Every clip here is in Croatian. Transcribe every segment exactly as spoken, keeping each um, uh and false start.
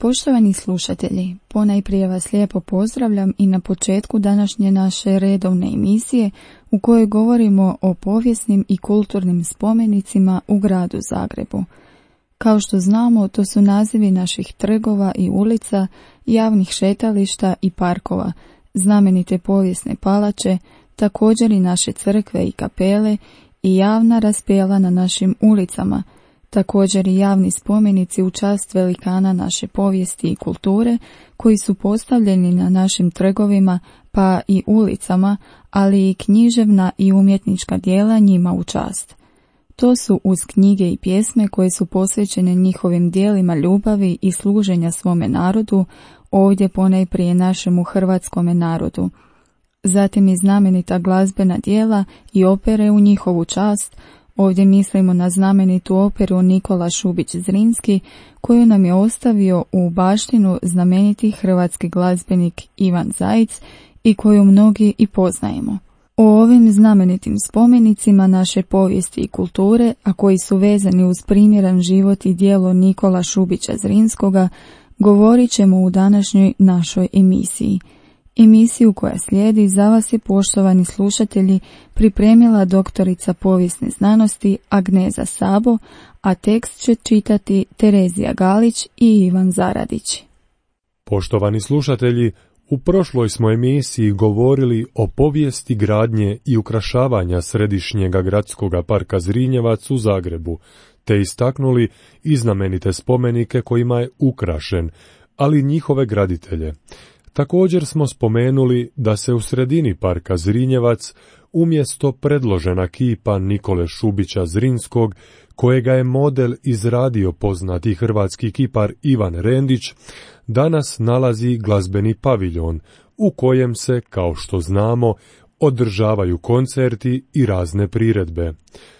Poštovani slušatelji, ponajprije vas lijepo pozdravljam i na početku današnje naše redovne emisije u kojoj govorimo o povijesnim i kulturnim spomenicima u gradu Zagrebu. Kao što znamo, to su nazivi naših trgova i ulica, javnih šetališta i parkova, znamenite povijesne palače, također i naše crkve i kapele i javna raspjela na našim ulicama, također i javni spomenici u čast velikana naše povijesti i kulture koji su postavljeni na našim trgovima pa i ulicama, ali i književna i umjetnička djela njima u čast. To su uz knjige i pjesme koje su posvećene njihovim djelima ljubavi i služenja svome narodu, ovdje ponajprije našemu hrvatskome narodu. Zatim i znamenita glazbena djela i opere u njihovu čast. Ovdje mislimo na znamenitu operu Nikola Šubić Zrinski, koju nam je ostavio u baštinu znameniti hrvatski glazbenik Ivan Zajc i koju mnogi i poznajemo. O ovim znamenitim spomenicima naše povijesti i kulture, a koji su vezani uz primjeran život i djelo Nikola Šubića Zrinskoga, govorit ćemo u današnjoj našoj emisiji. Emisiju koja slijedi za vas je, poštovani slušatelji, pripremila doktorica povijesne znanosti Agneza Sabo, a tekst će čitati Terezija Galić i Ivan Zaradić. Poštovani slušatelji, u prošloj smo emisiji govorili o povijesti gradnje i ukrašavanja središnjega gradskoga parka Zrinjevac u Zagrebu, te istaknuli i znamenite spomenike kojima je ukrašen, ali njihove graditelje. Također smo spomenuli da se u sredini parka Zrinjevac umjesto predložena kipa Nikole Šubića Zrinskog, kojega je model izradio poznati hrvatski kipar Ivan Rendić, danas nalazi glazbeni paviljon u kojem se, kao što znamo, održavaju koncerti i razne priredbe.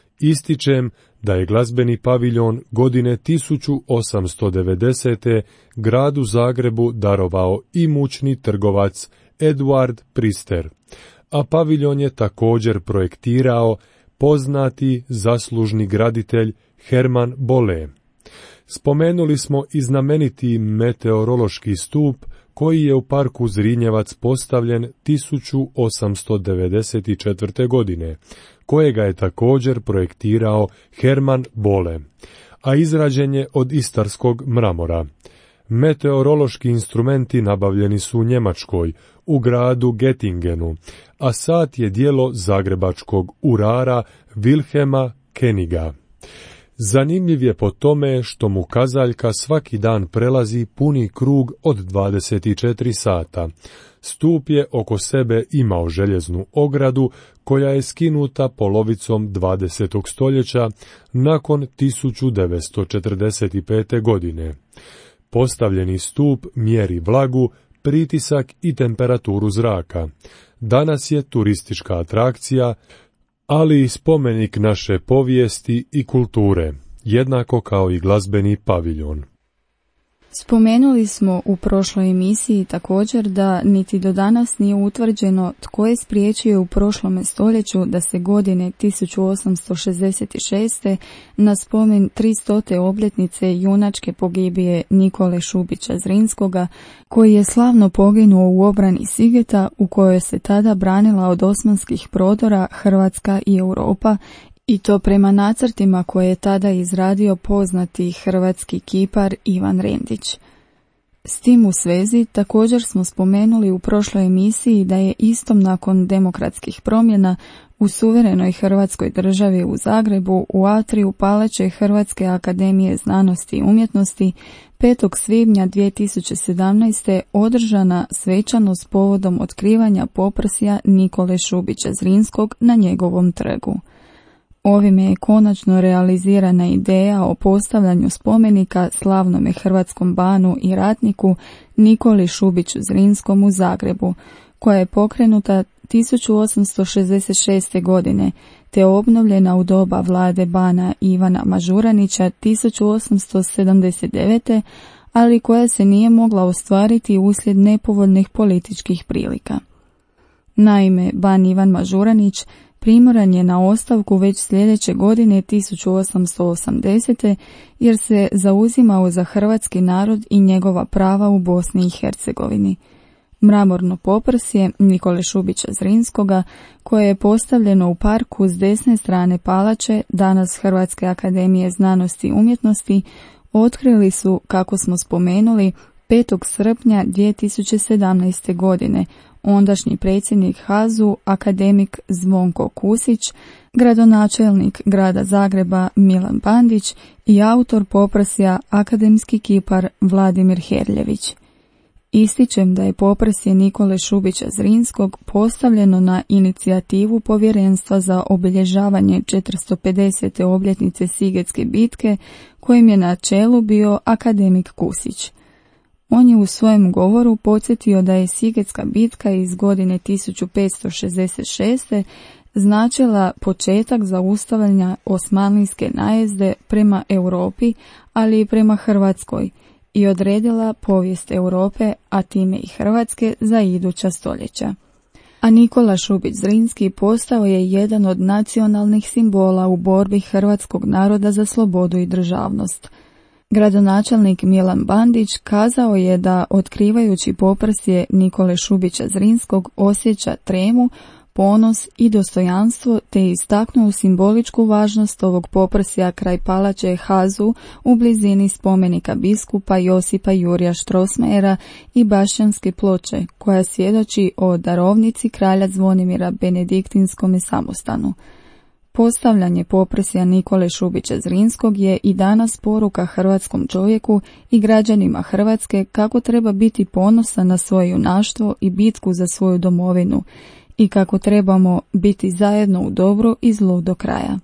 Ističem da je glazbeni paviljon godine tisuću osamsto devedesete. gradu Zagrebu darovao imućni trgovac Eduard Prister, a paviljon je također projektirao poznati zaslužni graditelj Herman Bolle. Spomenuli smo i znameniti meteorološki stup koji je u parku Zrinjevac postavljen tisuću osamsto devedeset četvrte. godine, kojega je također projektirao Herman Bolle, a izrađen je od istarskog mramora. Meteorološki instrumenti nabavljeni su u Njemačkoj, u gradu Gettingenu, a sat je djelo zagrebačkog urara Wilhelma Keniga. Zanimljiv je po tome što mu kazaljka svaki dan prelazi puni krug od dvadeset četiri sata. Stup je oko sebe imao željeznu ogradu koja je skinuta polovicom dvadesetog stoljeća nakon tisuću devetsto četrdeset pete. godine. Postavljeni stup mjeri vlagu, pritisak i temperaturu zraka. Danas je turistička atrakcija, ali i spomenik naše povijesti i kulture, jednako kao i glazbeni paviljon. Spomenuli smo u prošloj emisiji također da niti do danas nije utvrđeno tko je spriječio u prošlome stoljeću da se godine tisuću osamsto šezdeset šeste. na spomen tristote obljetnice junačke pogibije Nikole Šubića Zrinskoga, koji je slavno poginuo u obrani Sigeta u kojoj se tada branila od osmanskih prodora Hrvatska i Europa, i to prema nacrtima koje je tada izradio poznati hrvatski kipar Ivan Rendić. S tim u svezi također smo spomenuli u prošloj emisiji da je istom nakon demokratskih promjena u suverenoj Hrvatskoj državi u Zagrebu u atriju palače Hrvatske akademije znanosti i umjetnosti petog svibnja dvije tisuće sedamnaeste. održana svečanost povodom otkrivanja poprsja Nikole Šubića Zrinskog na njegovom trgu. Ovime je konačno realizirana ideja o postavljanju spomenika slavnome hrvatskom banu i ratniku Nikoli Šubiću Zrinskom u Zagrebu, koja je pokrenuta tisuću osamsto šezdeset šeste. godine, te obnovljena u doba vlade bana Ivana Mažuranića tisuću osamsto sedamdeset devete. ali koja se nije mogla ostvariti uslijed nepovoljnih političkih prilika. Naime, ban Ivan Mažuranić primoran je na ostavku već sljedeće godine tisuću osamsto osamdesete jer se zauzimao za hrvatski narod i njegova prava u Bosni i Hercegovini. Mramorno poprsje Nikole Šubića Zrinskoga, koje je postavljeno u parku s desne strane palače, danas Hrvatske akademije znanosti i umjetnosti, otkrili su, kako smo spomenuli, petog srpnja dvije tisuće sedamnaeste. godine ondašnji predsjednik HAZU, akademik Zvonko Kusić, gradonačelnik grada Zagreba Milan Bandić i autor poprsja akademski kipar Vladimir Herljević. Ističem da je poprsje Nikole Šubića Zrinskog postavljeno na inicijativu Povjerenstva za obilježavanje četiristo pedesete obljetnice Sigetske bitke, kojim je na čelu bio akademik Kusić. On je u svojem govoru podsjetio da je Sigetska bitka iz godine tisuću petsto šezdeset šeste. značila početak zaustavljanja osmanlijske najezde prema Europi, ali i prema Hrvatskoj, i odredila povijest Europe, a time i Hrvatske, za iduća stoljeća. A Nikola Šubić Zrinski postao je jedan od nacionalnih simbola u borbi hrvatskog naroda za slobodu i državnost. Gradonačelnik Milan Bandić kazao je da, otkrivajući poprsje Nikole Šubića Zrinskog, osjeća tremu, ponos i dostojanstvo, te istaknuo simboličku važnost ovog poprsja kraj palače HAZU u blizini spomenika biskupa Josipa Jurija Strossmayera i Bašćanske ploče, koja svjedoči o darovnici kralja Zvonimira Benediktinskome samostanu. Postavljanje poprsja Nikole Šubića Zrinskog je i danas poruka hrvatskom čovjeku i građanima Hrvatske kako treba biti ponosan na svoje junaštvo i bitku za svoju domovinu, i kako trebamo biti zajedno u dobru i zlu do kraja.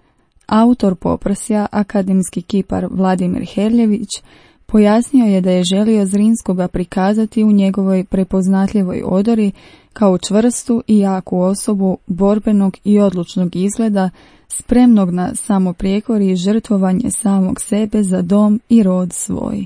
Autor poprsja, akademski kipar Vladimir Herljević, pojasnio je da je želio Zrinskoga prikazati u njegovoj prepoznatljivoj odori kao čvrstu i jaku osobu, borbenog i odlučnog izgleda, spremnog na samoprijekor i žrtvovanje samog sebe za dom i rod svoj.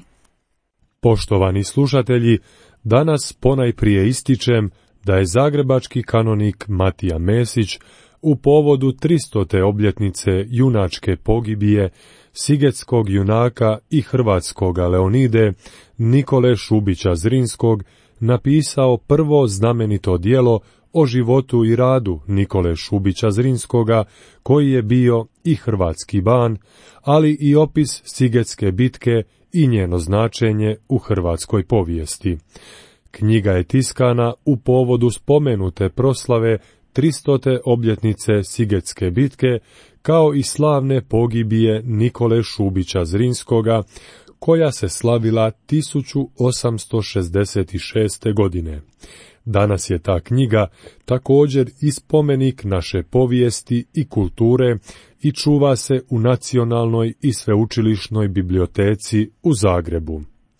Poštovani slušatelji, danas ponajprije ističem da je zagrebački kanonik Matija Mesić u povodu tristote obljetnice junačke pogibije sigetskog junaka i hrvatskoga Leonide Nikole Šubića Zrinskog napisao prvo znamenito djelo o životu i radu Nikole Šubića Zrinskoga, koji je bio i hrvatski ban, ali i opis Sigetske bitke i njeno značenje u hrvatskoj povijesti. Knjiga je tiskana u povodu spomenute proslave tristote obljetnice Sigetske bitke, kao i slavne pogibije Nikole Šubića Zrinskoga, koja se slavila tisuću osamsto šezdeset šeste. godine. Danas je ta knjiga također i spomenik naše povijesti i kulture i čuva se u Nacionalnoj i sveučilišnoj biblioteci u Zagrebu.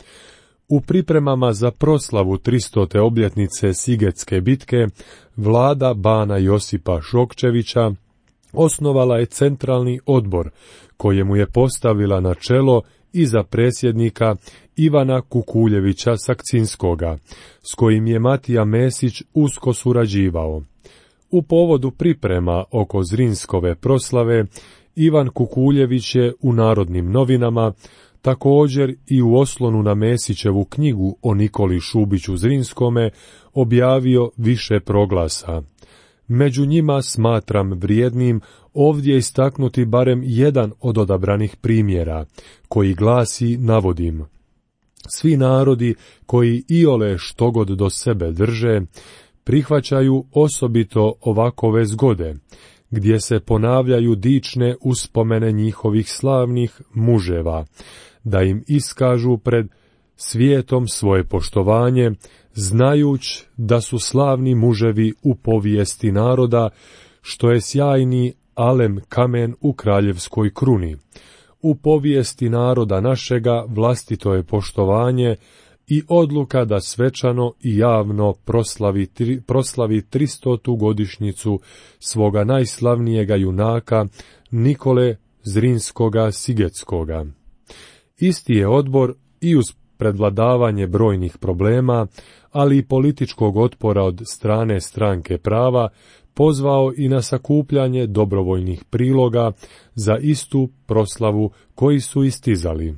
U pripremama za proslavu tristote obljetnice Sigetske bitke, vlada bana Josipa Šokčevića osnovala je centralni odbor, kojemu je postavila na čelo i za predsjednika Ivana Kukuljevića Sakcinskoga, s kojim je Matija Mesić usko surađivao. U povodu priprema oko Zrinskove proslave, Ivan Kukuljević je u Narodnim novinama, također i u oslonu na Mesićevu knjigu o Nikoli Šubiću Zrinskome, objavio više proglasa. Među njima smatram vrijednim ovdje istaknuti barem jedan od odabranih primjera, koji glasi, navodim: svi narodi koji iole štogod do sebe drže, prihvaćaju osobito ovakove zgode, gdje se ponavljaju dične uspomene njihovih slavnih muževa, da im iskažu pred svijetom svoje poštovanje, znajuć da su slavni muževi u povijesti naroda, što je sjajni alem kamen u kraljevskoj kruni. U povijesti naroda našega vlastito je poštovanje i odluka da svečano i javno proslavi, tri, proslavi tristotu godišnjicu svoga najslavnijega junaka Nikole Zrinskoga Sigetskoga. Isti je odbor i uz predvladavanje brojnih problema, ali i političkog otpora od strane Stranke prava, pozvao i na sakupljanje dobrovoljnih priloga za istu proslavu koji su istizali.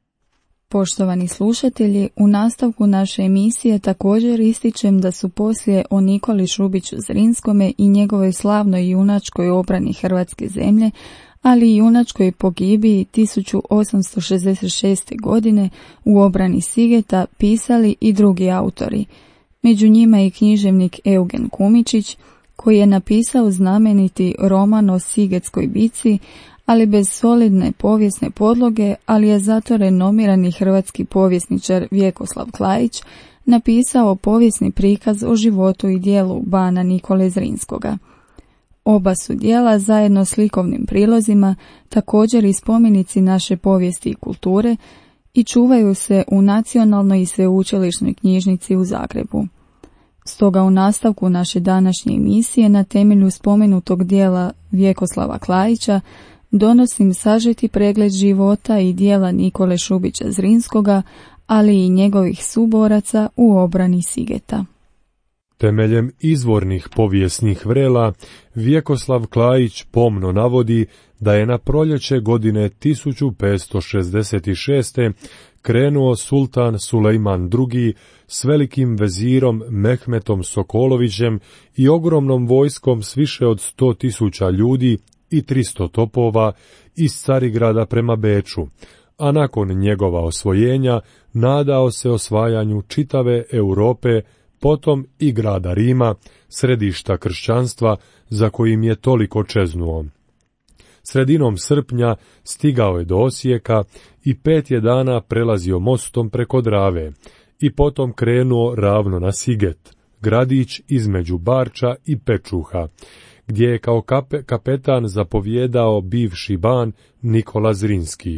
Poštovani slušatelji, u nastavku naše emisije također ističem da su poslije o Nikoli Šubiću Zrinskome i njegovoj slavnoj junačkoj obrani Hrvatske zemlje, ali i junačkoj pogibiji tisuću osamsto šezdeset šeste. godine u obrani Sigeta pisali i drugi autori. Među njima i književnik Eugen Kumičić, koji je napisao znameniti roman o Sigetskoj bici, ali bez solidne povijesne podloge, ali je zato renomirani hrvatski povjesničar Vjekoslav Klajić napisao povijesni prikaz o životu i djelu bana Nikole Zrinskoga. Oba su djela zajedno s likovnim prilozima također i spomenici naše povijesti i kulture i čuvaju se u Nacionalnoj i sveučilišnoj knjižnici u Zagrebu. Stoga u nastavku naše današnje emisije na temelju spomenutog djela Vjekoslava Klajića donosim sažeti pregled života i djela Nikole Šubića Zrinskoga, ali i njegovih suboraca u obrani Sigeta. Temeljem izvornih povijesnih vrela, Vjekoslav Klajić pomno navodi da je na proljeće godine tisuću petsto šezdeset šeste. krenuo sultan Sulejman drugi. s velikim vezirom Mehmetom Sokolovićem i ogromnom vojskom s više od sto tisuća ljudi i tristo topova iz Carigrada prema Beču, a nakon njegova osvojenja nadao se osvajanju čitave Europe, potom i grada Rima, središta kršćanstva za kojim je toliko čeznuo. Sredinom srpnja stigao je do Osijeka i pet je dana prelazio mostom preko Drave i potom krenuo ravno na Siget, gradić između Barča i Pečuha, gdje je kao kape, kapetan zapovjedao bivši ban Nikola Zrinski.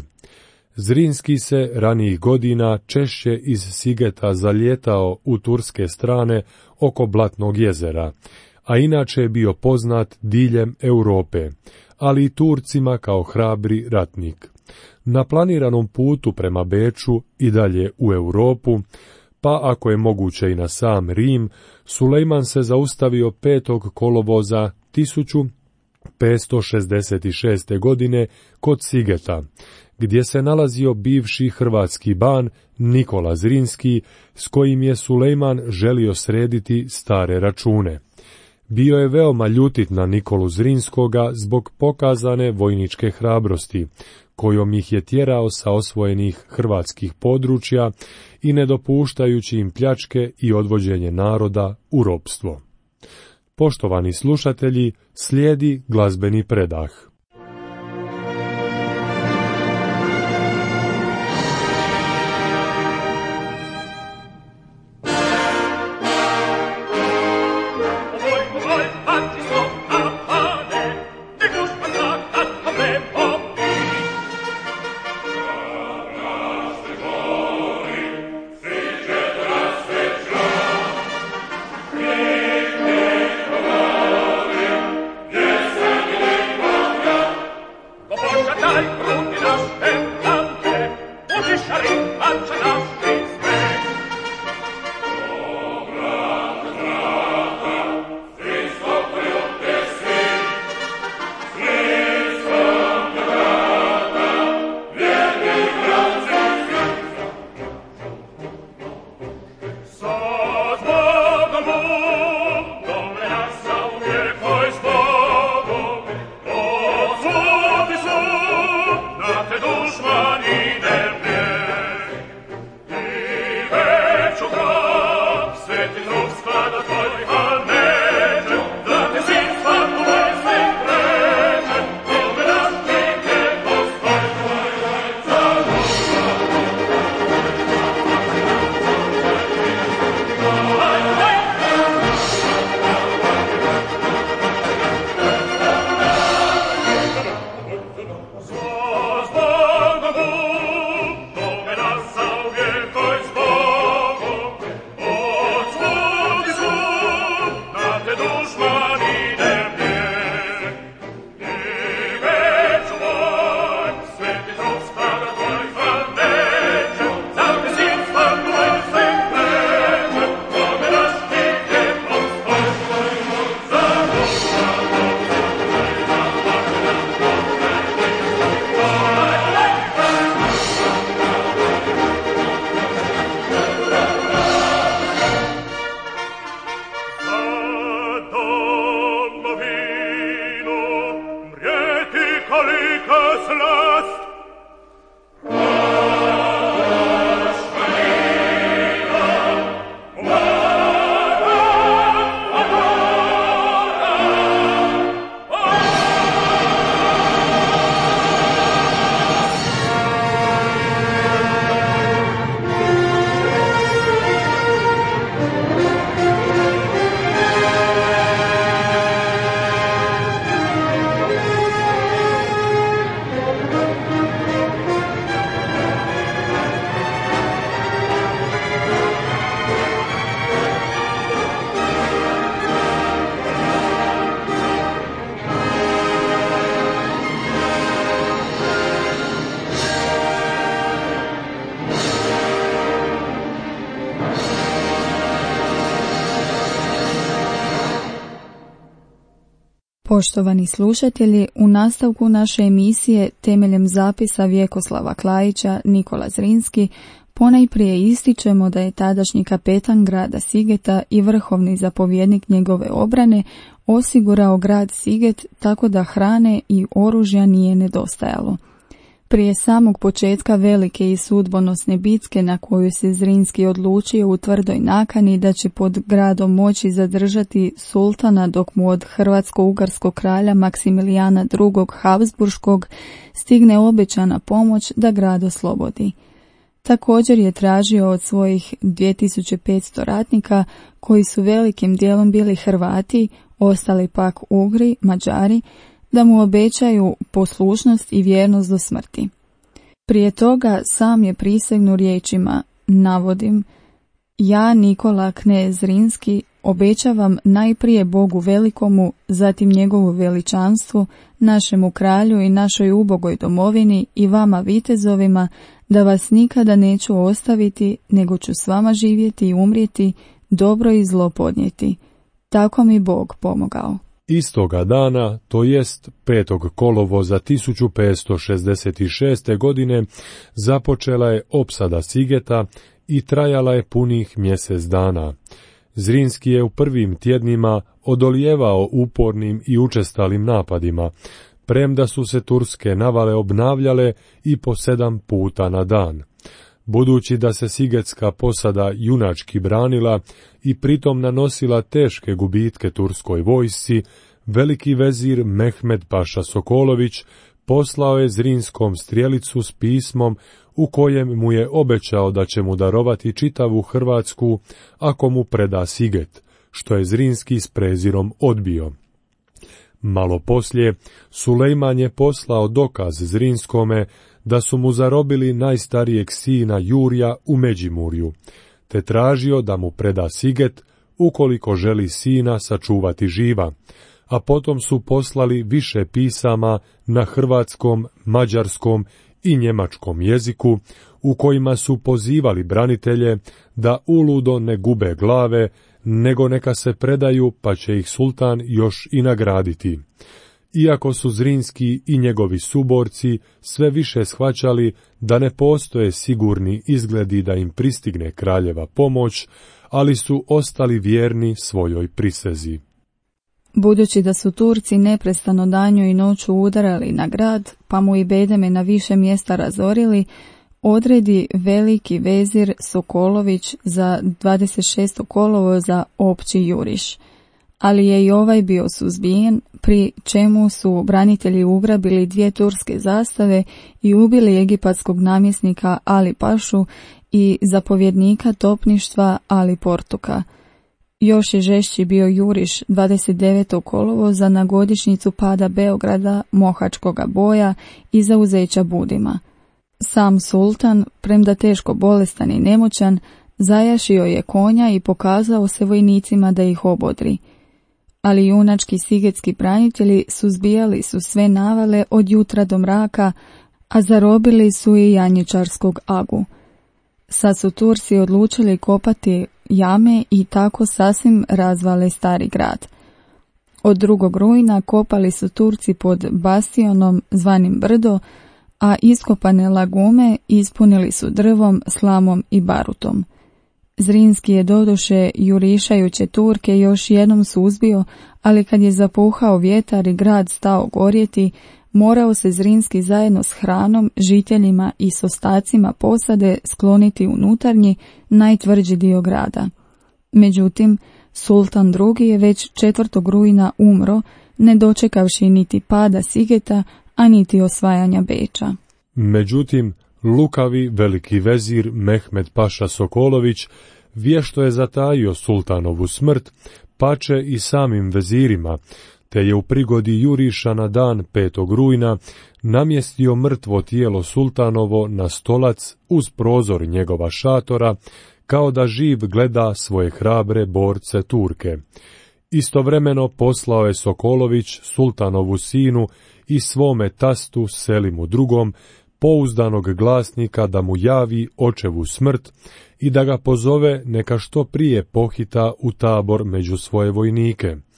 Zrinski se ranijih godina češće iz Sigeta zaljetao u turske strane oko Blatnog jezera, a inače je bio poznat diljem Europe, ali i Turcima kao hrabri ratnik. Na planiranom putu prema Beču i dalje u Europu, pa ako je moguće i na sam Rim, Sulejman se zaustavio petog kolovoza tisuću petsto šezdeset šeste. godine kod Sigeta, gdje se nalazio bivši hrvatski ban Nikola Zrinski, s kojim je Sulejman želio srediti stare račune. Bio je veoma ljutit na Nikolu Zrinskoga zbog pokazane vojničke hrabrosti, kojom ih je tjerao sa osvojenih hrvatskih područja i ne dopuštajući im pljačke i odvođenje naroda u ropstvo. Poštovani slušatelji, slijedi glazbeni predah. Yeah. Poštovani slušatelji, u nastavku naše emisije temeljem zapisa Vjekoslava Klajića Nikola Zrinski ponajprije ističemo da je tadašnji kapetan grada Sigeta i vrhovni zapovjednik njegove obrane osigurao grad Siget tako da hrane i oružja nije nedostajalo. Prije samog početka velike i sudbonosne bitke na koju se Zrinski odlučio u tvrdoj nakani da će pod gradom moći zadržati sultana dok mu od hrvatsko-ugarskog kralja Maksimilijana drugog. Habsburškog stigne obećana pomoć da grad oslobodi. Također je tražio od svojih dvije tisuće petsto ratnika, koji su velikim dijelom bili Hrvati, ostali pak Ugri, Mađari, da mu obećaju poslušnost i vjernost do smrti. Prije toga sam je prisegnuo riječima, navodim, ja Nikola knez Zrinski obećavam najprije Bogu velikomu, zatim njegovu veličanstvu, našemu kralju i našoj ubogoj domovini i vama vitezovima, da vas nikada neću ostaviti, nego ću s vama živjeti i umrijeti, dobro i zlo podnijeti. Tako mi Bog pomogao. Istoga dana, to jest petog kolovoza tisuću petsto šezdeset šeste. godine, započela je opsada Sigeta i trajala je punih mjesec dana. Zrinski je u prvim tjednima odolijevao upornim i učestalim napadima, premda su se turske navale obnavljale i po sedam puta na dan. Budući da se sigetska posada junački branila i pritom nanosila teške gubitke turskoj vojsci, veliki vezir Mehmed Paša Sokolović poslao je Zrinskom strijelicu s pismom u kojem mu je obećao da će mu darovati čitavu Hrvatsku ako mu preda Siget, što je Zrinski s prezirom odbio. Malo poslije, Sulejman je poslao dokaz Zrinskome da su mu zarobili najstarijeg sina Jurija u Međimurju, te tražio da mu preda Siget ukoliko želi sina sačuvati živa, a potom su poslali više pisama na hrvatskom, mađarskom i njemačkom jeziku, u kojima su pozivali branitelje da uludo ne gube glave, nego neka se predaju, pa će ih sultan još i nagraditi. Iako su Zrinski i njegovi suborci sve više shvaćali da ne postoje sigurni izgledi da im pristigne kraljeva pomoć, ali su ostali vjerni svojoj prisezi. Budući da su Turci neprestano danju i noću udarali na grad, pa mu i bedeme na više mjesta razorili, odredi veliki vezir Sokolović za dvadeset šestog kolovoza opći juriš. Ali je i ovaj bio suzbijen, pri čemu su branitelji ugrabili dvije turske zastave i ubili egipatskog namjesnika Ali Pašu i zapovjednika topništva Ali Portuka. Još je žešći bio juriš dvadeset devetog kolovoza na godišnjicu pada Beograda, Mohačkoga boja i zauzeća Budima. Sam sultan, premda teško bolestan i nemoćan, zajašio je konja i pokazao se vojnicima da ih obodri. Ali junački sigetski branitelji suzbijali su sve navale od jutra do mraka, a zarobili su i janjičarskog Agu. Sad su Turci odlučili kopati jame i tako sasvim razvale stari grad. Od drugog rujna kopali su Turci pod bastionom zvanim Brdo, a iskopane lagume ispunili su drvom, slamom i barutom. Zrinski je doduše jurišajuće Turke još jednom suzbio, ali kad je zapuhao vjetar i grad stao gorjeti, morao se Zrinski zajedno s hranom, žiteljima i s ostacima posade skloniti unutarnji, najtvrđi dio grada. Međutim, sultan drugi je već četvrtog rujna umro, ne dočekavši niti pada Sigeta, a niti osvajanja Beča. Međutim, lukavi veliki vezir Mehmed Paša Sokolović vješto je zatajio sultanovu smrt, pače i samim vezirima, te je u prigodi juriša na dan petog rujna namjestio mrtvo tijelo sultanovo na stolac uz prozor njegova šatora, kao da živ gleda svoje hrabre borce Turke. Istovremeno poslao je Sokolović sultanovu sinu i svome tastu Selimu drugom pouzdanog glasnika da mu javi očevu smrt i da ga pozove neka što prije pohita u tabor među svoje vojnike.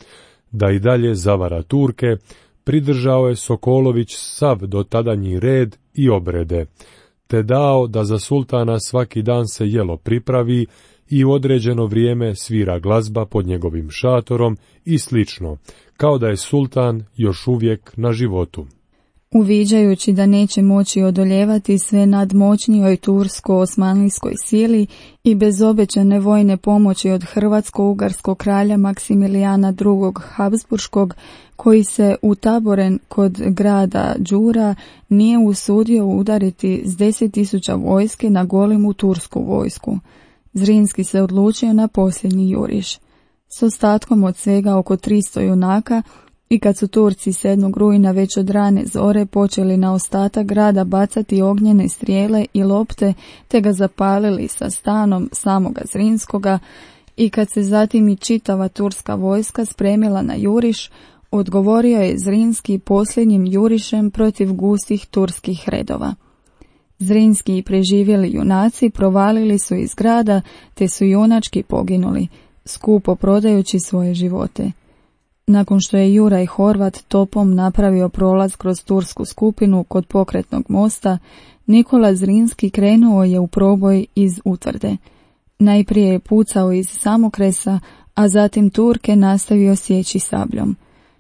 da i dalje zavara Turke, pridržao je Sokolović sav dotadanji red i obrede, te dao da za sultana svaki dan se jelo pripravi i u određeno vrijeme svira glazba pod njegovim šatorom i slično, kao da je sultan još uvijek na životu. Uviđajući da neće moći odoljevati sve nadmoćnijoj tursko-osmanlijskoj sili i bez obećane vojne pomoći od hrvatsko-ugarskog kralja Maksimilijana drugog. Habsburškog, koji se utaboren kod grada Đura nije usudio udariti s deset tisuća vojske na golemu tursku vojsku, Zrinski se odlučio na posljednji juriš. S ostatkom od svega oko tristo junaka, i kad su Turci sedmog rujna već od rane zore počeli na ostatak grada bacati ognjene strijele i lopte, te ga zapalili sa stanom samoga Zrinskoga, i kad se zatim i čitava turska vojska spremila na juriš, odgovorio je Zrinski posljednjim jurišem protiv gustih turskih redova. Zrinski i preživjeli junaci provalili su iz grada, te su junački poginuli, skupo prodajući svoje živote. Nakon što je Juraj Horvat topom napravio prolaz kroz tursku skupinu kod pokretnog mosta, Nikola Zrinski krenuo je u proboj iz utvrde. Najprije je pucao iz samokresa, a zatim Turke nastavio sjeći sabljom.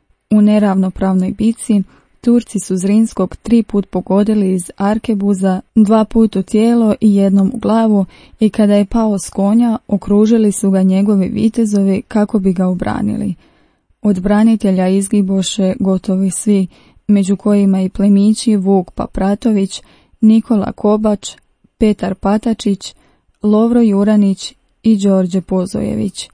U neravnopravnoj bitci Turci su Zrinskog tri put pogodili iz arkebuza, dva put u tijelo i jednom u glavu, i kada je pao s konja, okružili su ga njegovi vitezovi kako bi ga obranili. Od branitelja izgiboše gotovi svi, među kojima i plemići Vuk Papratović, Nikola Kobač, Petar Patačić, Lovro Juranić i Đorđe Pozojević.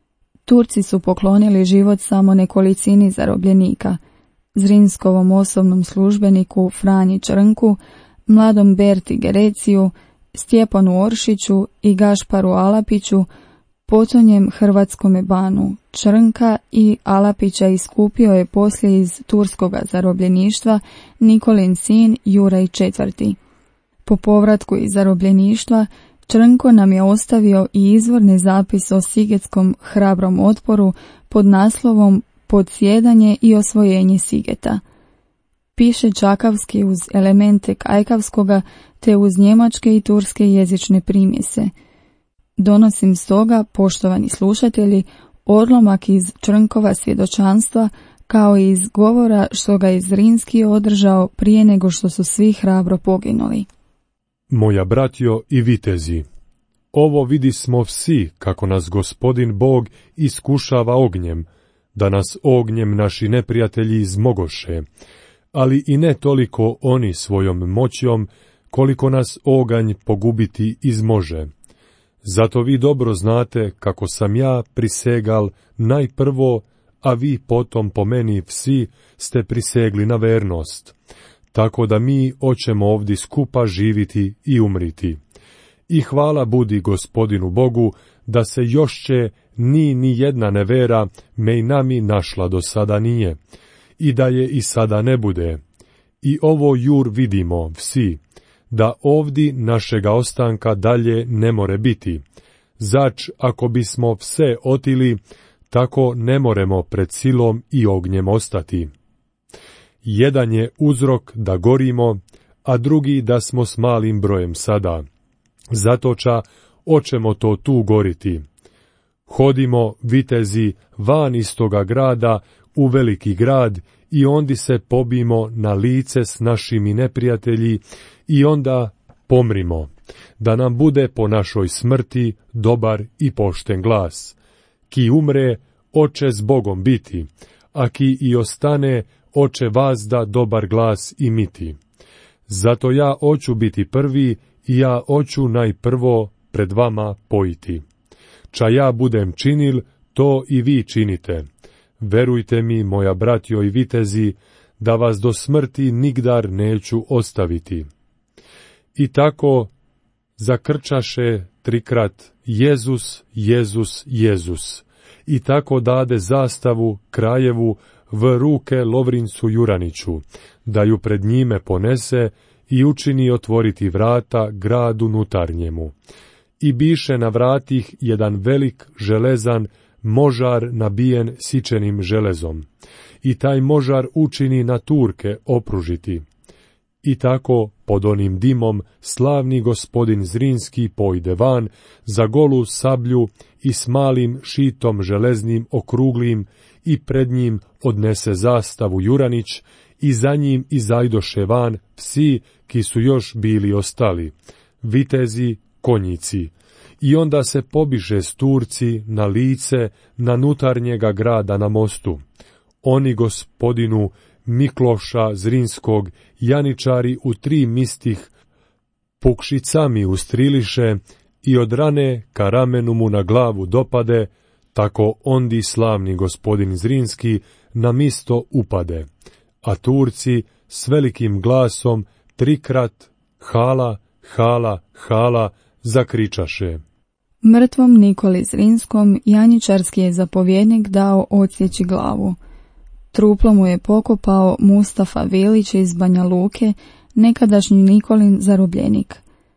Turci su poklonili život samo nekolicini zarobljenika, Zrinskovom osobnom službeniku Franji Črnku, mladom Berti Gereciju, Stjepanu Oršiću i Gašparu Alapiću, potonjem hrvatskome banu. Črnka i Alapića iskupio je poslije iz turskoga zarobljeništva Nikolin sin Juraj četvrti. Po povratku iz zarobljeništva Črnko nam je ostavio i izvorni zapis o sigetskom hrabrom otporu pod naslovom Podsjedanje i osvojenje Sigeta. Piše čakavski uz elemente kajkavskoga te uz njemačke i turske jezične primjese. Donosim stoga, poštovani slušatelji, odlomak iz Črnkova svjedočanstva kao i iz govora što ga je Zrinski održao prije nego što su svi hrabro poginuli. Moja bratjo i vitezi, ovo vidismo vsi kako nas Gospodin Bog iskušava ognjem, da nas ognjem naši neprijatelji izmogoše, ali i ne toliko oni svojom moćom, koliko nas oganj pogubiti izmože. Zato vi dobro znate kako sam ja prisegal najprvo, a vi potom po meni vsi ste prisegli na vernost, tako da mi hoćemo ovdje skupa živiti i umriti. I hvala budi Gospodinu Bogu, da se još će ni ni jedna nevera me i nami našla do sada nije, i da je i sada ne bude. I ovo jur vidimo vsi, da ovdi našega ostanka dalje ne more biti. Zač, ako bismo vse otili, tako ne moremo pred silom i ognjem ostati. Jedan je uzrok da gorimo, a drugi da smo s malim brojem sada. Zatoča, oćemo to tu goriti. Hodimo, vitezi, van iz toga grada u veliki grad i ondi se pobimo na lice s našimi neprijatelji i onda pomrimo, da nam bude po našoj smrti dobar i pošten glas. Ki umre, oće s Bogom biti, a ki i ostane, oće vazda dobar glas imiti. Zato ja hoću biti prvi i ja hoću najprvo pred vama pojiti. Ča ja budem činil, to i vi činite. Verujte mi, moja bratjo i vitezi, da vas do smrti nigdar neću ostaviti. I tako zakrčaše trikrat Jezus, Jezus, Jezus. I tako dade zastavu Krajevu v ruke Lovrincu Juraniću, da ju pred njime ponese i učini otvoriti vrata gradu nutarnjemu. I biše na vratih jedan velik železan možar nabijen sičenim železom, i taj možar učini na Turke opružiti. I tako, pod onim dimom, slavni gospodin Zrinski pojde van za golu sablju i s malim šitom železnim okruglim i pred njim odnese zastavu Juranić i za njim izajdoše van psi ki su još bili ostali, vitezi, konjici. I onda se pobiše s Turci na lice na nutarnjega grada na mostu. Oni gospodinu Mikloša Zrinskog janičari u tri mistih pukšicami ustriliše i od rane ka ramenu mu na glavu dopade, tako ondi slavni gospodin Zrinski na misto upade, a Turci s velikim glasom trikrat hala, hala, hala zakričaše. Mrtvom Nikoli Zrinskom janjičarski je zapovjednik dao odsjeći glavu. Truplo mu je pokopao Mustafa Velić iz Banja Luke, nekadašnji Nikolin zarobljenik.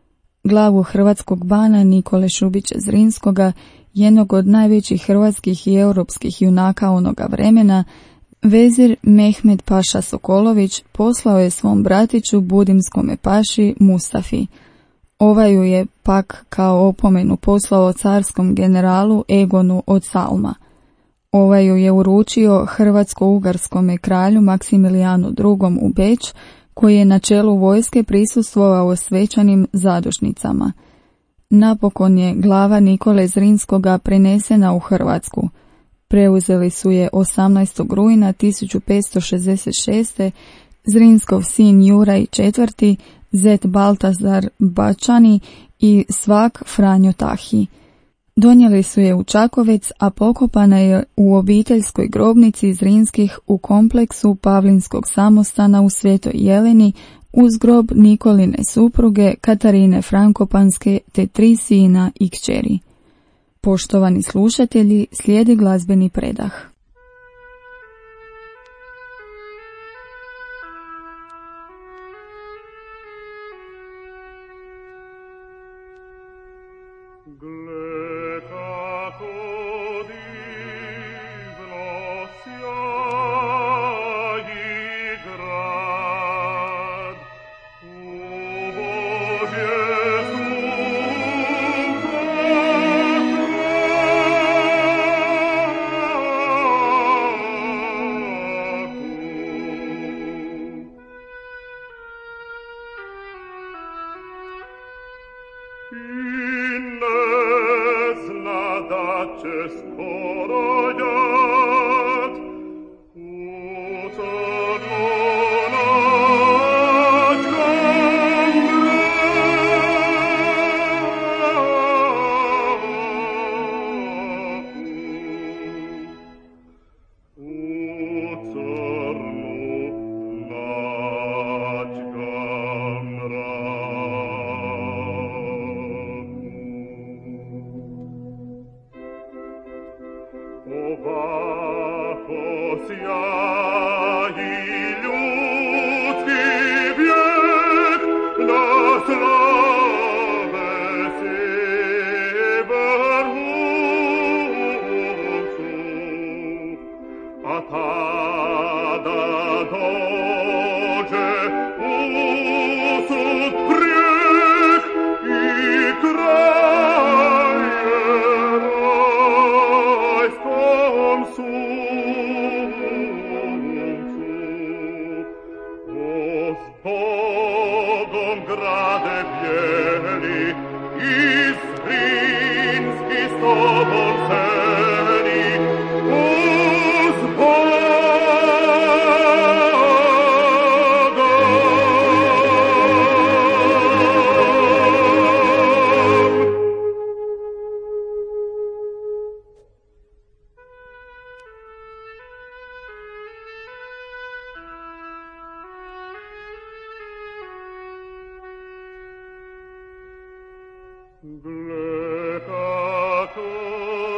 Glavu hrvatskog bana Nikole Šubića Zrinskoga, jednog od najvećih hrvatskih i europskih junaka onoga vremena, vezir Mehmed Paša Sokolović poslao je svom bratiću Budimskome paši Mustafi. Ovaj ju je pak kao opomenu poslao carskom generalu Egonu od Salma. Ovaj ju je uručio hrvatsko-ugarskome kralju Maksimilijanu drugom u Beč, koji je na čelu vojske prisustvovao svečanim zadušnicama. Napokon je glava Nikole Zrinskoga prenesena u Hrvatsku. Preuzeli su je osamnaestog rujna tisuću petsto šezdeset šeste. Zrinskov sin Juraj četvrti, zet Baltazar Bačani i svak Franjo Tahi. Donijeli su je u Čakovec, a pokopana je u obiteljskoj grobnici Zrinskih u kompleksu Pavlinskog samostana u Svetoj Jeleni uz grob Nikoline supruge Katarine Frankopanske te tri sina i kćeri. Poštovani slušatelji, slijedi glazbeni predah. Gle kako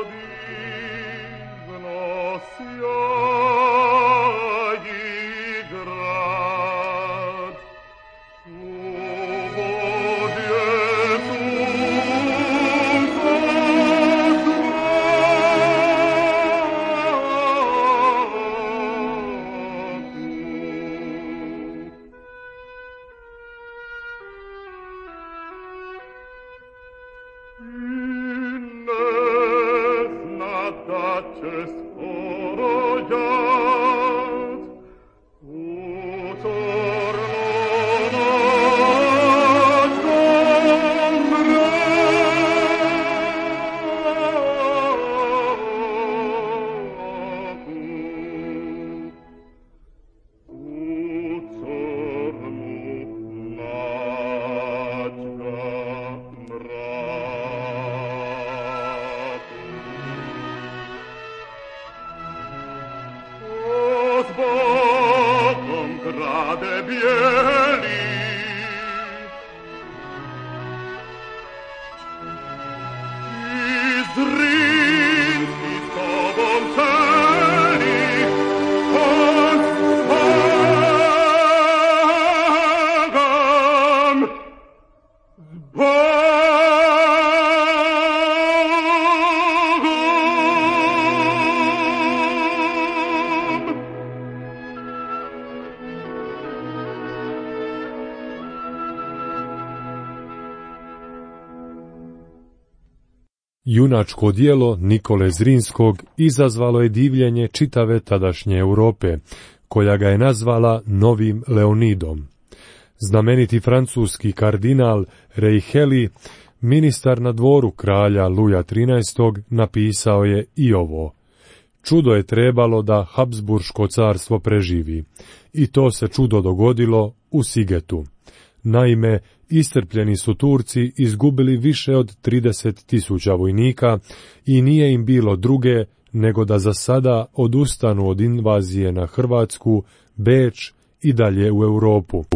Junačko djelo Nikole Zrinskog izazvalo je divljenje čitave tadašnje Europe, koja ga je nazvala Novim Leonidom. Znameniti francuski kardinal Reiheli, ministar na dvoru kralja Luja trinaestog, napisao je i ovo: čudo je trebalo da Habsburško carstvo preživi, i to se čudo dogodilo u Sigetu. Naime, iscrpljeni su Turci izgubili više od trideset tisuća vojnika i nije im bilo druge nego da za sada odustanu od invazije na Hrvatsku, Beč i dalje u Europu,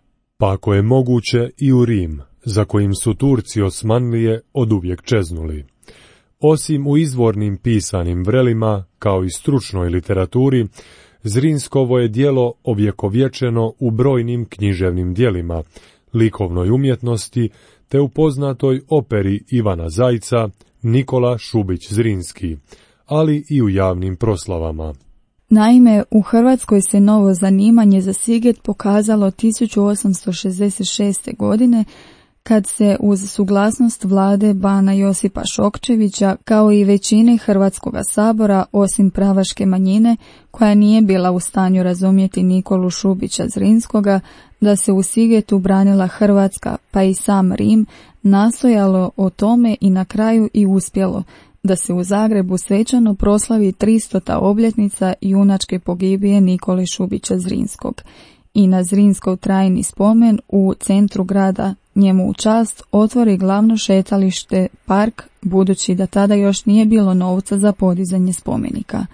pa ako je moguće i u Rim, za kojim su Turci Osmanlije oduvijek čeznuli. Osim u izvornim pisanim vrelima, kao i stručnoj literaturi, Zrinskovo je djelo ovjekovječeno u brojnim književnim djelima, likovnoj umjetnosti, te u poznatoj operi Ivana Zajca Nikola Šubić Zrinski, ali i u javnim proslavama. Naime, u Hrvatskoj se novo zanimanje za Siget pokazalo tisuću osamsto šezdeset šeste. godine, kad se uz suglasnost vlade bana Josipa Šokčevića, kao i većine Hrvatskoga sabora, osim pravaške manjine, koja nije bila u stanju razumjeti Nikolu Šubića Zrinskoga, da se u Sigetu branila Hrvatska, pa i sam Rim, nastojalo o tome i na kraju i uspjelo, da se u Zagrebu svečano proslavi tristota obljetnica junačke pogibije Nikole Šubića Zrinskog i na Zrinskov trajni spomen u centru grada njemu u čast otvori glavno šetalište park, budući da tada još nije bilo novca za podizanje spomenika.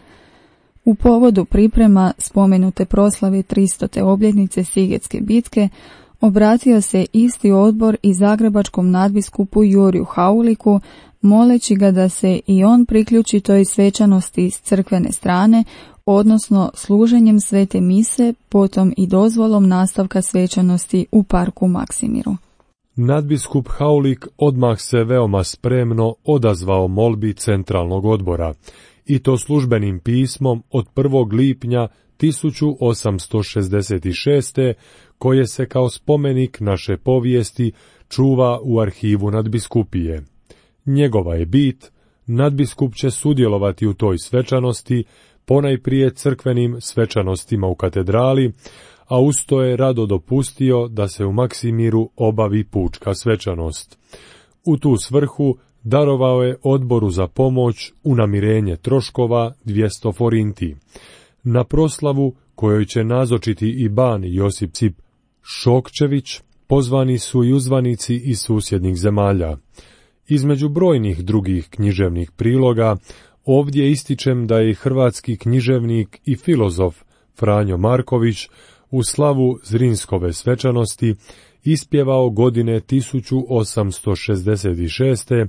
U povodu priprema spomenute proslave tristote obljetnice Sigetske bitke obratio se isti odbor i zagrebačkom nadbiskupu Juriju Hauliku, moleći ga da se i on priključi toj svečanosti s crkvene strane, odnosno služenjem svete mise, potom i dozvolom nastavka svečanosti u parku Maksimiru. Nadbiskup Haulik odmah se veoma spremno odazvao molbi centralnog odbora, i to službenim pismom od prvog lipnja tisuću osamsto šezdeset šeste. koje se kao spomenik naše povijesti čuva u arhivu nadbiskupije. Njegova je bit, nadbiskup će sudjelovati u toj svečanosti, ponajprije crkvenim svečanostima u katedrali, a usto je rado dopustio da se u Maksimiru obavi pučka svečanost. U tu svrhu darovao je odboru za pomoć u namirenje troškova dvjesto forinti. Na proslavu, kojoj će nazočiti i ban Josip Cip Šokčević, pozvani su i uzvanici iz susjednih zemalja. Između brojnih drugih književnih priloga, ovdje ističem da je hrvatski književnik i filozof Franjo Marković u slavu Zrinskove svečanosti ispjevao godine tisuću osamsto šezdeset šeste.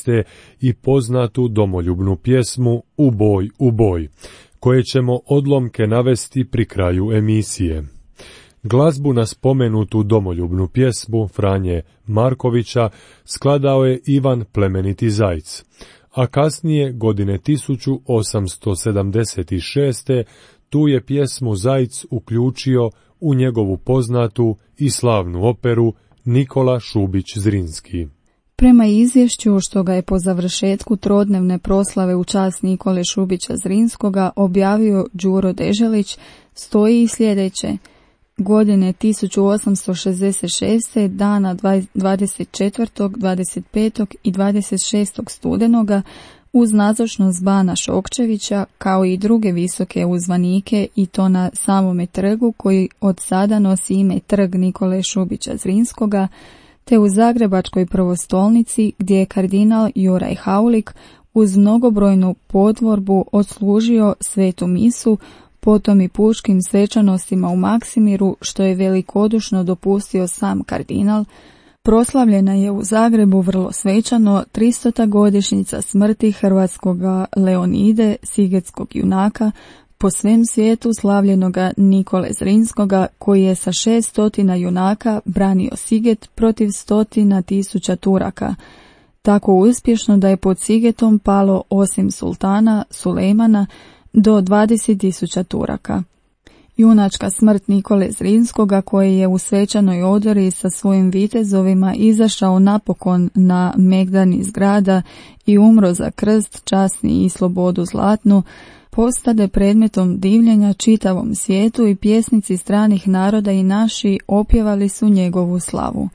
i poznatu domoljubnu pjesmu U boj, u boj, koje ćemo odlomke navesti pri kraju emisije. Glazbu na spomenutu domoljubnu pjesmu Franje Markovića skladao je Ivan Plemeniti Zajc, a kasnije godine tisuću osamsto sedamdeset šeste. tu je pjesmu Zajc uključio u njegovu poznatu i slavnu operu Nikola Šubić Zrinski. Prema izvješću što ga je po završetku trodnevne proslave u čast Nikole Šubića Zrinskoga objavio Đuro Deželić, stoji i sljedeće. Godine tisuću osamsto šezdeset šeste. dana dvadeset četvrtog, dvadeset petog i dvadeset šestog studenoga uz nazočnost bana Šokčevića kao i druge visoke uzvanike i to na samome trgu koji od sada nosi ime Trg Nikole Šubića Zrinskoga, te u Zagrebačkoj prvostolnici gdje je kardinal Juraj Haulik uz mnogobrojnu podvorbu odslužio svetu misu, potom i pučkim svečanostima u Maksimiru, što je velikodušno dopustio sam kardinal. Proslavljena je u Zagrebu vrlo svečano tristota godišnjica smrti hrvatskoga Leonide, sigetskog junaka, po svem svijetu slavljenoga Nikole Zrinskoga, koji je sa šest stotina junaka branio Siget protiv stotina tisuća Turaka, tako uspješno da je pod Sigetom palo osim sultana Sulejmana do dvadeset tisuća Turaka. Junačka smrt Nikole Zrinskoga, koji je u svečanoj odori sa svojim vitezovima izašao napokon na megdan iz grada i umro za krst časni i slobodu zlatnu, postade predmetom divljenja čitavom svijetu i pjesnici stranih naroda i naši opjevali su njegovu slavu.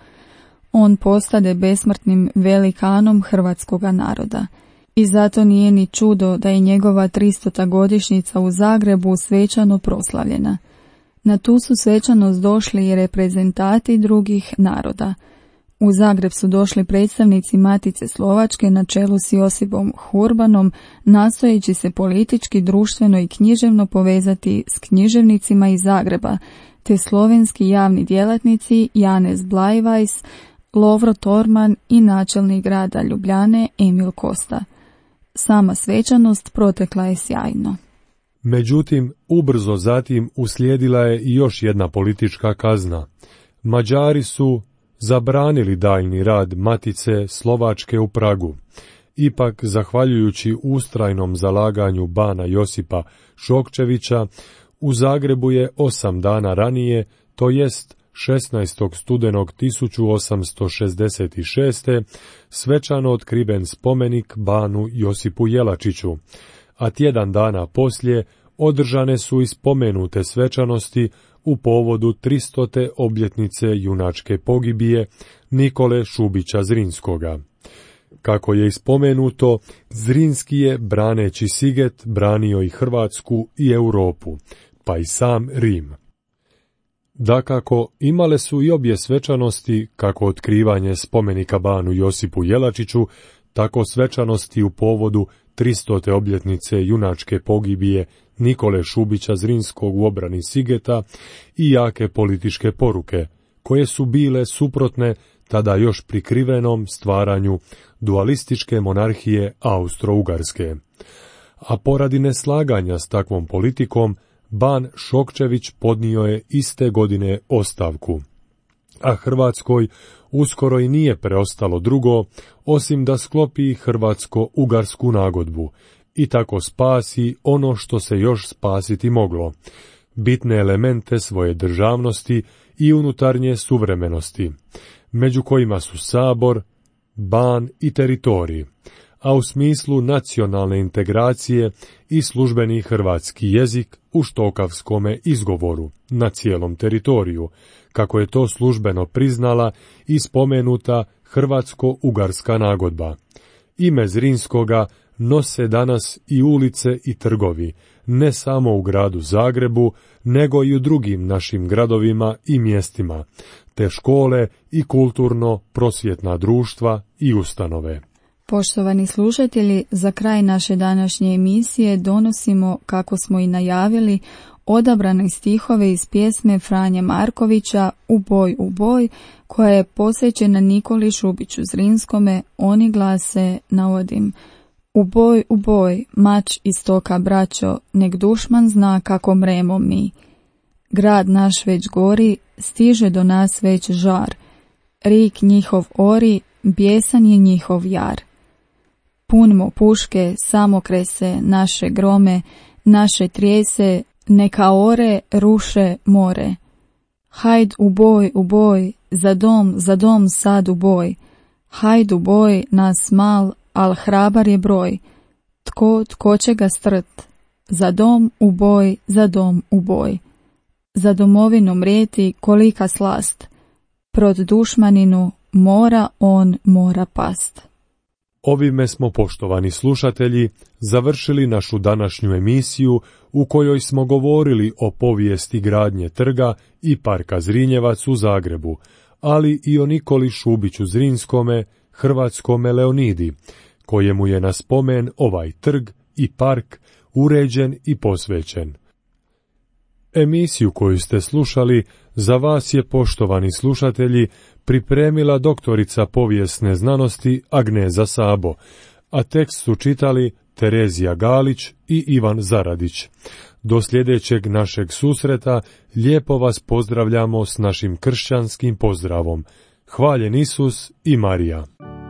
On postade besmrtnim velikanom hrvatskoga naroda. I zato nije ni čudo da je njegova tristota godišnjica u Zagrebu svečano proslavljena. Na tu su svečanost došli i reprezentati drugih naroda. U Zagreb su došli predstavnici Matice Slovačke na čelu s Josipom Hurbanom, nastojeći se politički, društveno i književno povezati s književnicima iz Zagreba, te slovenski javni djelatnici Janez Blajvajs, Lovro Torman i načelnik grada Ljubljane Emil Kosta. Sama svečanost protekla je sjajno. Međutim, ubrzo zatim uslijedila je i još jedna politička kazna. Mađari su zabranili daljni rad Matice Slovačke u Pragu. Ipak, zahvaljujući ustrajnom zalaganju bana Josipa Šokčevića, u Zagrebu je osam dana ranije, to jest šesnaestog studenog tisuću osamsto šezdeset šeste. svečano otkriven spomenik banu Josipu Jelačiću, a tjedan dana poslije održane su i spomenute svečanosti u povodu tristote obljetnice junačke pogibije Nikole Šubića Zrinskoga. Kako je ispomenuto, Zrinski je, braneći Siget, branio i Hrvatsku i Europu, pa i sam Rim. Dakako, imale su i obje svečanosti, kako otkrivanje spomenika banu Josipu Jelačiću, tako svečanosti u povodu tristote obljetnice junačke pogibije Nikole Šubića Zrinskog u obrani Sigeta i jake političke poruke, koje su bile suprotne tada još prikrivenom stvaranju dualističke monarhije Austro-Ugarske. A poradi neslaganja s takvom politikom, ban Šokčević podnio je iste godine ostavku, a Hrvatskoj uskoro i nije preostalo drugo, osim da sklopi hrvatsko-ugarsku nagodbu i tako spasi ono što se još spasiti moglo, bitne elemente svoje državnosti i unutarnje suvremenosti, među kojima su sabor, ban i teritorij, a u smislu nacionalne integracije i službeni hrvatski jezik u štokavskome izgovoru na cijelom teritoriju, kako je to službeno priznala i spomenuta hrvatsko-ugarska nagodba. Ime Zrinskoga nose danas i ulice i trgovi, ne samo u gradu Zagrebu, nego i u drugim našim gradovima i mjestima, te škole i kulturno-prosvjetna društva i ustanove. Poštovani slušatelji, za kraj naše današnje emisije donosimo, kako smo i najavili, odabrane stihove iz pjesme Franje Markovića U boj, u boj, koja je posvećena Nikoli Šubiću Zrinskome. Oni glase, navodim: U boj, u boj, mač istoka braćo, nek dušman zna kako mremo mi. Grad naš već gori, stiže do nas već žar. Rik njihov ori, bijesan je njihov jar. Punmo puške, samokrese, naše grome, naše trijese, neka ore ruše more. Hajd u boj, u boj, za dom, za dom sad u boj. Hajdu boj, nas mal, al hrabar je broj. Tko, tko će ga strt? Za dom u boj, za dom u boj. Za domovinu mrijeti kolika slast. Prod dušmaninu mora on mora past. Ovime smo, poštovani slušatelji, završili našu današnju emisiju u kojoj smo govorili o povijesti gradnje trga i parka Zrinjevac u Zagrebu, ali i o Nikoli Šubiću Zrinskome, hrvatskome Leonidi, kojemu je na spomen ovaj trg i park uređen i posvećen. Emisiju koju ste slušali za vas je, poštovani slušatelji, pripremila doktorica povijesne znanosti Agneza Sabo, a tekst su čitali Terezija Galić i Ivan Zaradić. Do sljedećeg našeg susreta lijepo vas pozdravljamo s našim kršćanskim pozdravom. Hvaljen Isus i Marija.